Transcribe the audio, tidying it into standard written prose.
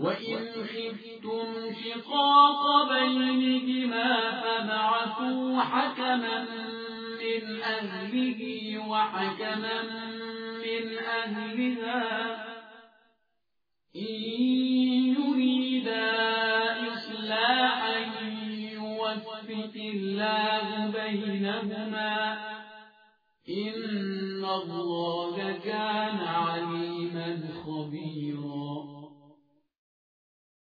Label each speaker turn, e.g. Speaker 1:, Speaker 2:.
Speaker 1: وإن خفتم شقاق بينهما فابعثوا حكما من أهله وحكما من أهلها إن يريدا إصلاحا يوفق الله بينهما إن الله كان